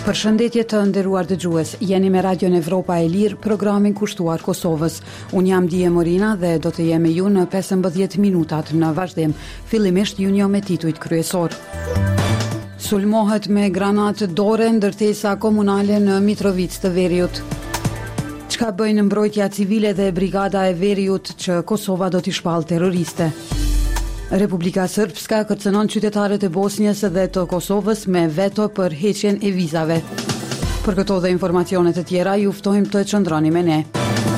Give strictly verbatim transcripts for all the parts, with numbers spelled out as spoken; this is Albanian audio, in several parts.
Përshëndetje të nderuar dëgjues, jeni me Radion Evropa e Lirë, programin kushtuar Kosovës. Unë jam Dije Morina dhe do të jem me ju në pesëmbëdhjetë minutat në vazhdim. Fillimisht junjo me titujt kryesor. Sulmohet me granatë dore ndërtesa komunale në Mitrovic të Veriut. Çka bëjnë mbrojtja civile dhe brigada e Veriut që Kosova do t'i shpallë terroriste? Republika Srpska kërcënon qytetarët e Bosnjës dhe të Kosovës me veto për heqjen e vizave. Për këto dhe informacione të tjera ju ftojmë të qëndroni me ne.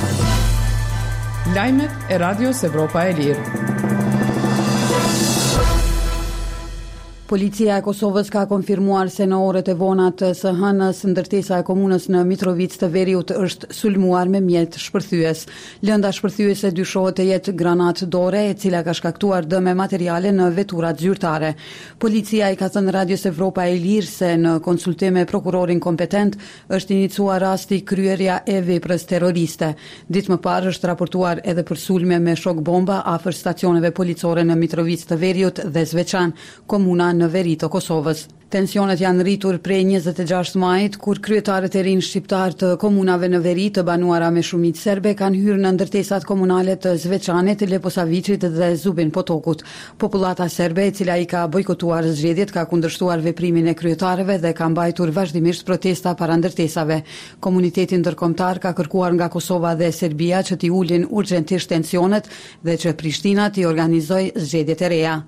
Lajmet e Radios Evropa e Lirë. Policia e Kosovës ka konfirmuar se në orët e vona të së hënës ndërtesa e komunës në Mitrovic të Veriut është sulmuar me mjet shpërthyes. Lënda shpërthyese dyshohet të jetë granatë dore e cila ka shkaktuar dëme materiale në veturat zyrtare. Policia i ka thënë Radios Evropa e Lirë se në konsultim me prokurorin kompetent është iniciuar rasti kryerja e veprës terroriste. Ditë më parë është raportuar edhe për sulme me shok bomba afër stacioneve policore në Mitrovic të Veriut dhe Zveçan, komuna në veri të Kosovës. Tensionet janë rritur prej njëzet e gjashtë majit, kur kryetarët e rinj shqiptar të komunave në veri të banuara me shumicë serbe kanë hyrë në ndërtesat komunale të Zveçanit, Leposavicit dhe Zubin Potokut. Popullata serbe, e cila i ka bojkotuar zgjedhjet, ka kundërshtuar veprimin e kryetarëve dhe ka mbajtur vazhdimisht protesta para ndërtesave. Komuniteti ndërkombëtar ka kërkuar nga Kosova dhe Serbia që t'i ulin urgjentisht tensionet dhe që Prishtina t'i organizojë zgjedhjet e reja.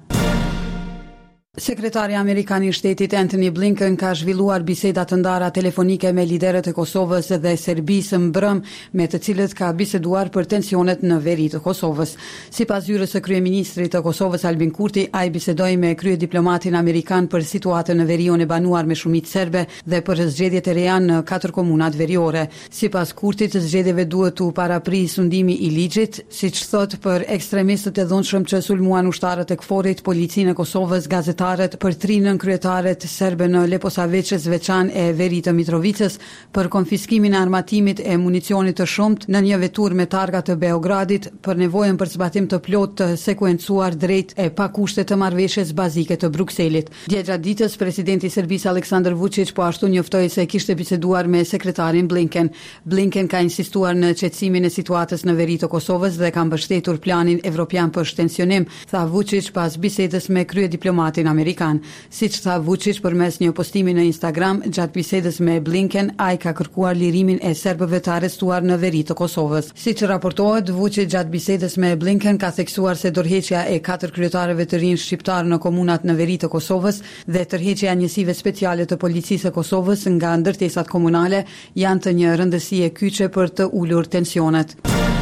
Sekretari Amerikan i Shtetit Antony Blinken ka zhvilluar biseda të ndara telefonike me liderët e Kosovës dhe Serbisë mbrëm, me të cilët ka biseduar për tensionet në veri të Kosovës. Sipas hyrjes së kryeministrit të Kosovës Albin Kurti, ai bisedoi me kryediplomatin amerikan për situatën në veriun e banuar me shumicë serbe dhe për zgjedhjet e reja në katër komunat veriore. Sipas Kurtit, zgjedhjeve duhet u parapris sundimi i ligjit, siç thotë për ekstremistët e dhunshëm që sulmuan ushtarët e KFOR-it, policinë e Kosovës, gazetarët për trinën kryetaret serbe në Leposavic, Zveçan e veri të Mitrovicës, për konfiskimin e armatimit e municionit të shumt në një vetur me targa të Beogradit, për nevojën për zbatim të plot të sekuencuar drejt e pa kushte të marrëveshjes bazike të Brukselit. Dje gjatë ditës, presidenti i Serbisë Aleksandar Vučić po ashtu njoftoi se kishte biseduar me sekretarin Blinken. Blinken ka insistuar në qetësimin e situatës në veri të Kosovës dhe ka mbështetur planin evropian për shtensionim, tha Vučić pas bisedës me kryediplomatin amerikan. Siç tha Vučić përmes një postimi në Instagram, gjatë bisedës me Blinken, ai ka kërkuar lirimin e serbëve të arrestuar në veri të Kosovës. Siç raportohet, Vučić gjatë bisedës me Blinken ka theksuar se dorëheqja e katër kryetarëve të rinj shqiptar në komunat në veri të Kosovës dhe tërheqja e njësive speciale të policisë së Kosovës nga ndërtesat komunale janë të një rëndësie kyçe për të ulur tensionet.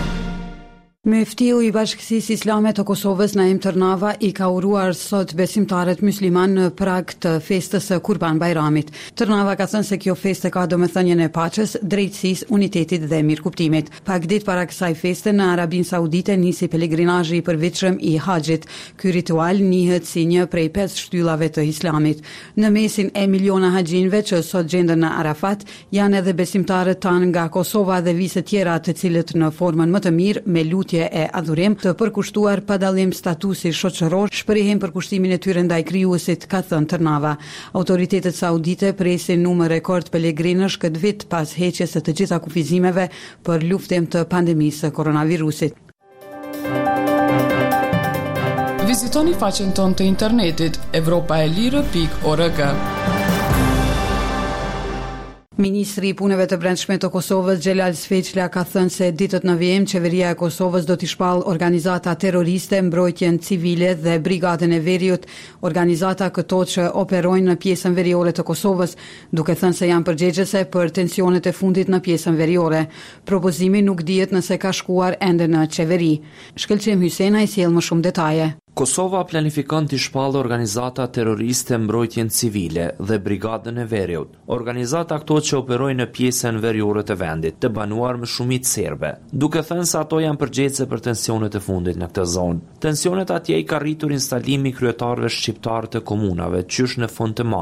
Muftiu i Bashkësisë Islame të Kosovës Naim Tërnava i ka uruar sot besimtarët musliman në prag të festës së Kurban Bajramit. Tërnava ka thënë se kjo festë ka domethënien e paqes, drejtësisë, unitetit dhe mirëkuptimit. Pak ditë para kësaj feste në Arabinë Saudite nisi pelegrinazhi i përvitshëm i Haxhit. Ky ritual njihet si një prej pesë shtyllave të Islamit. Në mesin e miliona haxhinëve që sot gjenden në Arafat janë edhe besimtarët tanë nga Kosova dhe vise tjera, të cilët në formën më të mirë me lutje e adhurim të përkushtuar pa dallim statusi shoqëror shprehin për kushtimin e tyre ndaj krijuesit, ka thënë Tërnava. Autoritetet saudite presin numër rekord pelegrinësh këtë vit pas heqjes së të gjitha kufizimeve për luftim të pandemisë së koronavirusit. Vizitoni faqen tonë të internetit evropa e lirë pikë org. Ministri i Punëve të Brendshme të Kosovës Xhelal Sveçla ka thënë se ditët në vijim qeveria e Kosovës do t'i shpallë organizata terroriste, mbrojtjen civile dhe brigadën e Veriut, organizata këto që operojnë në pjesën veriore të Kosovës, duke thënë se janë përgjegjëse për tensionet e fundit në pjesën veriore. Propozimi nuk dihet nëse ka shkuar ende në qeveri. Shkëlqim Hysena i sjell më shumë detaje. Kosova planifikon t'i shpallë organizata terroriste mbrojtjen civile dhe brigadën e Veriut. Organizata këto që operojnë në pjesën veriore të vendit, të banuar me shumicë serbe, duke thënë se ato janë përgjegjëse për tensionet e fundit në këtë zonë. Tensionet atje i ka rritur instalimi kryetarëve shqiptar të komunave, qysh në fund të majit.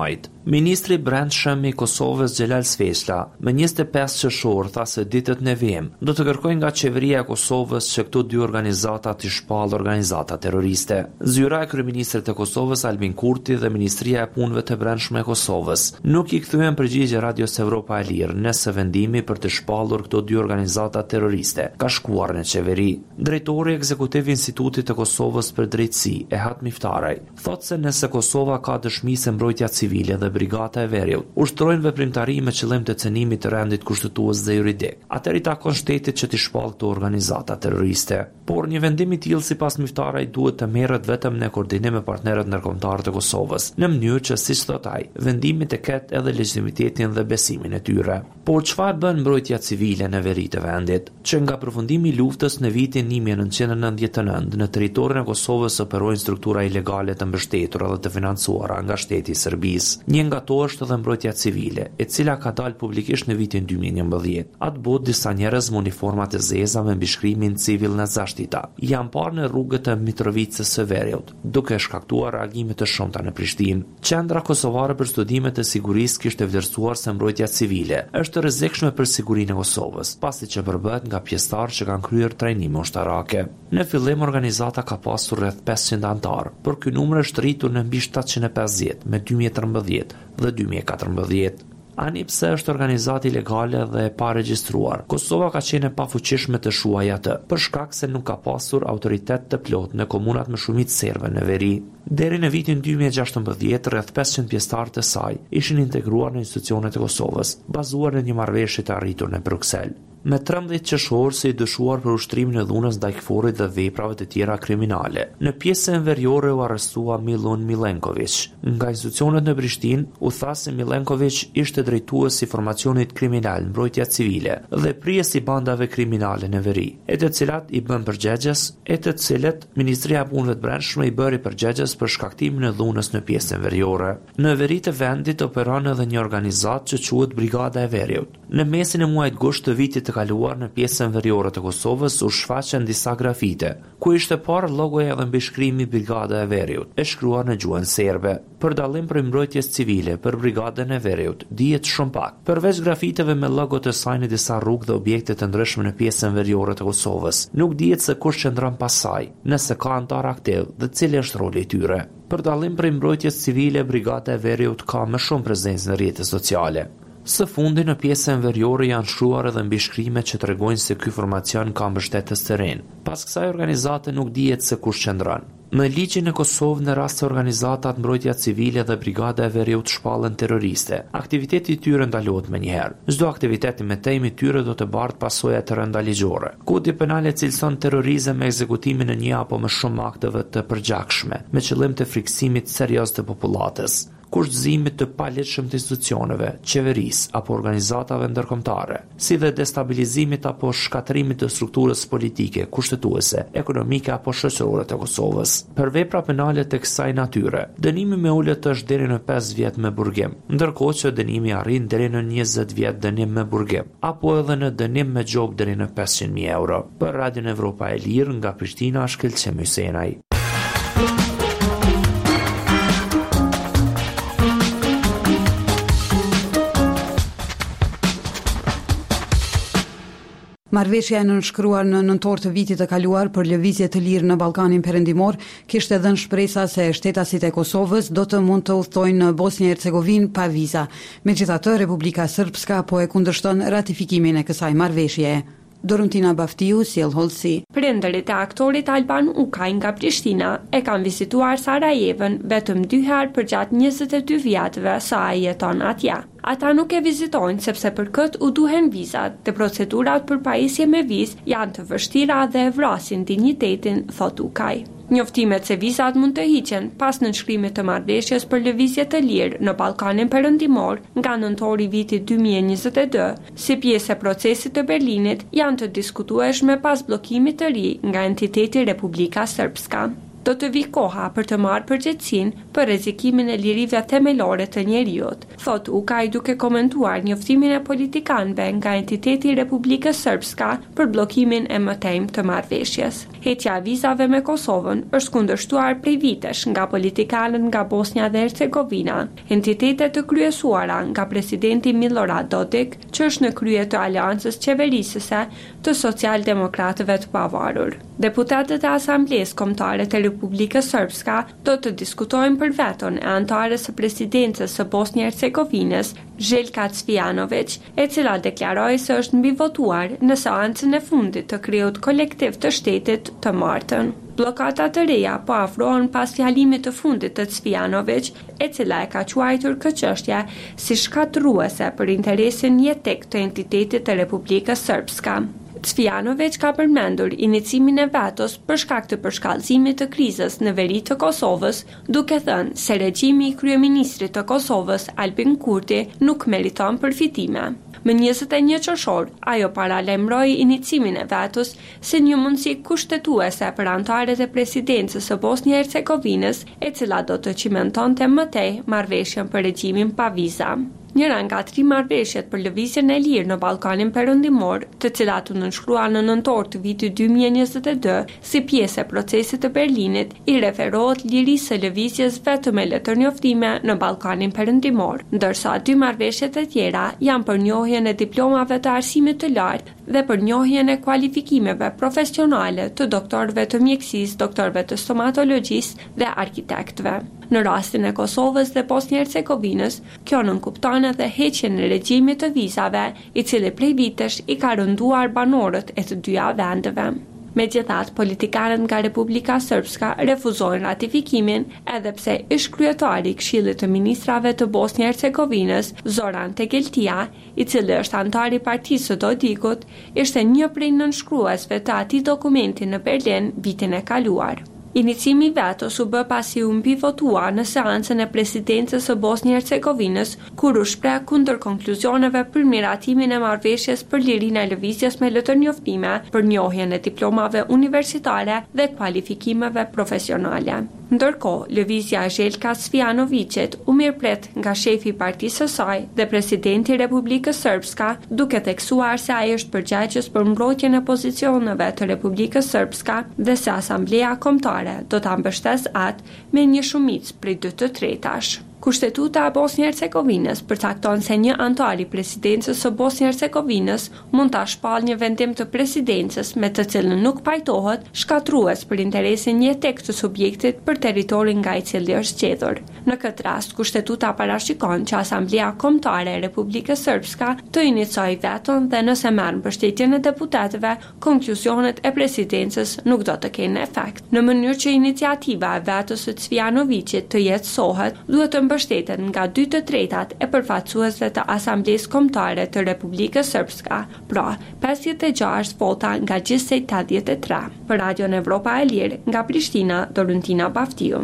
Ministri i Brendshëm i Kosovës Xhelal Sveçla më njëzet e pesë qershor tha se ditët në vijim do të kërkojnë nga qeveria e Kosovës që këto dy organizata të shpallë organizata terroriste. Zyra e kryeministrit të Kosovës Albin Kurti dhe Ministria e Punëve të Brendshme e Kosovës nuk i kthyen përgjigje Radios Evropa e Lirë nëse vendimi për të shpallur këto dy organizata terroriste ka shkuar në qeveri. Drejtori ekzekutiv i Institutit të Kosovës për Drejtësi Ehat Miftaraj thotë se nëse Kosova ka dëshmi se mbrojtja civile dhe Brigata e Veriut ushtrojnë veprimtari me qëllim të cenimit të rendit kushtetues dhe juridik, atëherë i takon shtetit që t'i shpallë këto organizata terroriste. Por një vendim i tillë sipas Miftaraj duhet të merret vetëm në koordinim me partnerët ndërkombëtar të Kosovës, në mënyrë që siç thot ai, vendimi të ketë edhe legitimitetin dhe besimin e tyre. Por çfarë bën mbrojtja civile në veri të vendit? Që nga përfundimi i luftës në vitin një mijë e nëntëqind e nëntëdhjetë e nëntë në territorin e Kosovës operojnë struktura ilegale të mbështetura dhe të financuara nga shteti i Serbisë. Një nga to është edhe mbrojtja civile, e cila ka dalë publikisht në vitin dy mijë e njëmbëdhjetë. Atë botë disa njerëz me uniforma të zeza me mbishkrimin Civil në Zashtita janë parë në rrugët e Mitrovicës së Veriut, duke shkaktuar reagime të shumta në Prishtinë. Qendra kosovare për studime të sigurisë kishte vlerësuar se mbrojtja civile është rrezikshme për sigurinë e Kosovës, pasi që përbëhet nga pjesëtarë që kanë kryer trajnime ushtarake. Në fillim organizata ka pasur rreth pesëqind anëtar, por ky numër është rritur në mbi shtatëqind e pesëdhjetë me dy mijë e tërmbëdhjetë dhe dy mijë e katërmbëdhjetë. Ani pse është organizatë ilegale dhe e paregjistruar, Kosova ka qenë e pafuqishme të shuajë atë, për shkak se nuk ka pasur autoritet të plot në komunat me shumicë serbe në veri. Deri në vitin dy mijë e gjashtëmbëdhjetë, rreth pesëqind pjesëtarë të saj ishin integruar në institucionet e Kosovës, bazuar në një marrëveshje të arritur në Bruksel. Me trembëdhjetë qershor se i dyshuar për ushtrimin e dhunës ndaj Kforit dhe veprave të tjera kriminale. Në pjesën veriore u arrestua Milun Milenković. Nga institucionet në Prishtinë u tha se Milenković ishte drejtues i formacionit kriminal Mbrojtja Civile dhe prijes i bandave kriminale në veri, e të cilat i bën përgjegjës, e të cilët Ministria e Punëve të Brendshme i bëri përgjegjës për shkaktimin e dhunës në pjesën veriore. Në veri të vendit operon edhe një organizatë që quhet Brigada e Veriut. Në mesin e muajit gusht të vitit të kaluar në pjesën veriore të Kosovës u shfaqen disa grafite, ku ishte parë logoja dhe mbishkrimi Brigada e Veriut, e shkruar në gjuhën serbe. Për dallim prej mbrojtjes civile për Brigadën e Veriut, dihet shumë pak. Përveç grafiteve me logo të saj në disa rrugë dhe objekte të ndryshme në pjesën veriore të Kosovës, nuk dihet se kush qëndron pas saj, nëse ka antar aktiv dhe cili është roli i tyre. Për dallim prej mbrojtjes civile, Brigada e Veriut ka më shumë prezencë në rrjetet sociale. Së fundi në pjesën veriore janë shkruar edhe mbishkrime që tregojnë se ky formacion ka mbështetës të rinë. Pas kësaj organizate nuk dihet se kush qëndron. Në ligjin e Kosovë, në rast se organizatat Mbrojtja Civile dhe Brigada e Veriut shpallen terroriste, aktiviteti i tyre ndalohet menjëherë. Çdo aktivitet me temë i tyre do të bartë pasoja të rënda ligjore. Kodi penal e cilëson terrorizëm me ekzekutimin e një apo më shumë akteve të përgjakshme, me qëllim të friksimit serioz të popullatës, kushtëzimit të palegjshëm të institucioneve, qeverisë apo organizatave ndërkombëtare, si dhe destabilizimit apo shkatërimit të strukturës politike, kushtetuese, ekonomike apo shoqërore të Kosovës. Për vepra penale të kësaj natyre, dënimi me ulët është deri në pesë vjet me burgim, ndërkohë që dënimi arrin deri në njëzet vjet dënim me burgim, apo edhe në dënim me gjop deri në pesëqind mijë euro. Për Radion Evropa e Lirë nga Prishtina, Shkëlqem Hysenaj. Marrëveshja e nënshkruar në nëntor të vitit të kaluar për lëvizje të lirë në Ballkanin Perëndimor kishte dhënë shpresa se shtetasit e Kosovës do të mund të udhtojnë në Bosnjë Hercegovinë pa viza. Megjithatë, Republika Srpska po e kundërshton ratifikimin e kësaj marrëveshjeje. Dorontina Baftiu sjell hollësi. Prindërit e aktorit Alban Ukaj nga Prishtina e kanë vizituar Sarajevën vetëm dy herë përgjatë njëzet e dy vjetëve sa ai jeton atje. Ata nuk e vizitojnë sepse për këtë u duhen vizat, dhe procedurat për pajisje me vizë janë të vështira dhe e vrasin dinjitetin, thot Ukaj. Njoftimet se vizat mund të hiqen pas nënshkrimit të marrëveshjes për lëvizje të lirë në Ballkanin Perëndimor nga nëntori vitit dy mijë e njëzet e dy, si pjesë e procesit të Berlinit, janë të diskutueshme pas bllokimit të ri nga entiteti Republika Srpska. Do të vi koha për të marrë përgjegjësinë për rrezikimin e lirive themelore të njeriut, thot Ukaj duke komentuar njoftimin e politikanëve nga entiteti i Republikës Srpska për bllokimin e mëtejmë të marrëveshjes. Heqja e vizave me Kosovën është kundërshtuar prej vitesh nga politikanët nga Bosnja dhe Hercegovina, entitetet të kryesuara nga presidenti Milorad Dodik, që është në krye të aleancës qeverisëse të socialdemokratëve të pavarur. Deputatët e Asamblesë Kombëtare të Republikës Srpska do të diskutojnë për veton e antares së presidencës së Bosnjë-Hercegovinës, Željka Cvijanović, e cila deklaroi se është mbivotuar në seancën e fundit të kriut kolektiv të shtetit të martën. Bllokata të reja po afrohen pas fjalimit të fundit të Cvijanović, e cila e ka quajtur këtë çështje si shkatërruese për interesin jetik të entitetit të Republikës Srpska. Cvijanović ka përmendur inicimin e vetos për shkak të përshkallëzimit të krizës në veri të Kosovës, duke thënë se regjimi i kryeministrit të Kosovës, Albin Kurti, nuk meriton përfitime. Më njëzet e një qershor, ajo paralajmëroi inicimin e vetos si një mundësi kushtetuese për antarët e presidencës së Bosnjë-Hercegovinës, e cila do të cimentonte më tej marrëveshjen për regjimin pa viza. Njëra nga tri marrëveshjet për lëvizjen e lirë në Ballkanin Perëndimor, të cilat u nënshkruan në nëntor të vitit dy mijë e njëzet e dy si pjesë e procesit të Berlinit, i referohet lirisë së lëvizjes vetëm me letërnjoftime në Ballkanin Perëndimor, ndërsa dy marrëveshjet e tjera janë për njohjen e diplomave të arsimit të lartë dhe për njohjen e kualifikimeve profesionale të doktorëve të mjekësisë, doktorëve të stomatologjisë dhe arkitektëve. Në rastin e Kosovës dhe Bosnjë-Hercegovinës, kjo nënkupton edhe heqjen e regjimit të vizave, i cili prej vitesh i ka rënduar banorët e të dyja vendeve. Megjithatë, politikanët nga Republika Srpska refuzojnë ratifikimin, edhe pse ish kryetari i Këshillit të Ministrave të Bosnjë-Hercegovinës, Zoran Tegeltia, i cili është antar i partisë së Dodikut, ishte një prej nënshkruesve të atij dokumenti në Berlin vitin e kaluar. Inicimi i vetos u bë pasi u mbivotua në seancën e presidencës së Bosnjë-Hercegovinës, kur u shpreh kundër konkluzioneve për miratimin e marrëveshjes për lirinë e lëvizjes me letërnjoftime, për njohjen e diplomave universitare dhe kualifikimeve profesionale. Ndërkohë, lëvizja e Željka Cvijanovićit u mirëpret nga shefi i partisë së saj dhe presidenti i Republikës Srpska, duke theksuar se ai është përgjegjës për mbrojtjen e pozicioneve të Republikës Srpska dhe se Asamblea Kombëtare do ta mbështesë atë me një shumicë prej dy të tretash. Kushtetuta e Bosnjë-Hercegovinës përcakton se një antar i presidencës së Bosnjë-Hercegovinës mund ta shpallë një vendim të presidencës me të cilën nuk pajtohet, shkatrues për interesin jetik të subjektit për territorin nga i cili është zgjedhur. Në këtë rast, kushtetuta parashikon që Asamblea Kombëtare e Republikës Srpska të inicojë veton dhe nëse merr mbështetjen e deputetëve, konkluzionet e presidencës nuk do të kenë efekt. Në mënyrë që iniciativa e vetos së Cvijanovićit të jetësohet, duhet të mbështeten nga dy të tretat e përfaqësuesve të Asamblesë Kombëtare të Republikës Srpska, pra pesëdhjetë e gjashtë vota nga gjithsej tetëdhjetë e tre. Për Radion Evropa e Lirë, nga Prishtina, Doruntina Baftiu.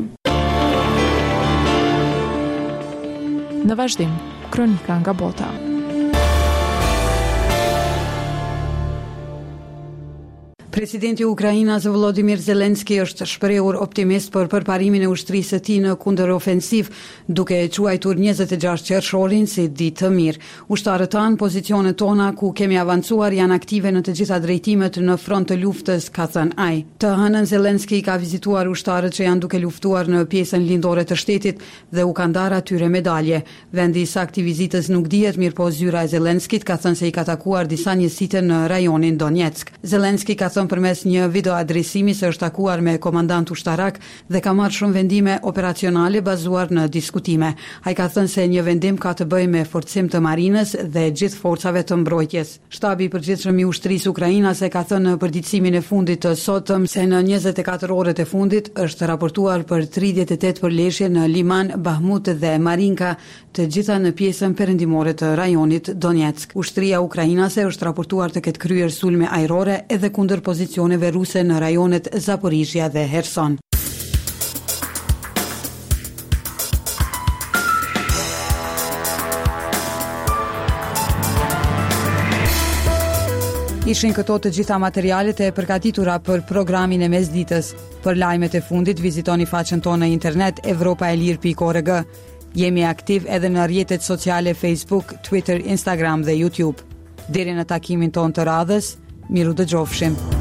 Në vazhdim, kronika nga bota. Presidenti i Ukrainës Volodymyr Zelensky është shprehur optimist për përparimin e ushtrisë së tij në kundërofensiv, duke e quajtur njëzet e gjashtë qershorin si ditë të mirë. Ushtarët tanë, pozicionet tona ku kemi avancuar janë aktive në të gjitha drejtimet në front të luftës, ka thënë ai. Të hënën Zelensky ka vizituar ushtarët që janë duke luftuar në pjesën lindore të shtetit dhe u ka ndarë atyre medalje. Vendi i saktë i vizitës nuk dihet, mirë po zyra e Zelenskit ka thënë se i ka takuar disa njësite në rajonin Donetsk. Zelensky ka përmes një video adresimi se është takuar me komandant ushtarak dhe ka marrë shumë vendime operacionale bazuar në diskutime. Ai ka thënë se një vendim ka të bëjë me forcim të marinës dhe gjithë forcave të mbrojtjes. Shtabi i përgjithshëm i ushtrisë ukrainase ka thënë në përditësimin e fundit të sotëm se në njëzet e katër orët e fundit është raportuar për tridhjetë e tetë përleshje në Liman, Bahmut dhe Marinka, të gjitha në pjesën perëndimore të rajonit Donetsk. Ushtria ukrainase është raportuar të ketë kryer sulme ajrore edhe kundër pozicioneve ruse në rajonet Zaporizhia dhe Herson. Ishin këto të gjitha materialet e përgatitura për programin e mesditës. Për lajmet e fundit vizitoni faqen tonë në internet evropaelir pikë org. Jemi aktiv edhe në rrjetet sociale Facebook, Twitter, Instagram dhe YouTube. Deri në takimin tonë të radhës, miru dëgjofshim.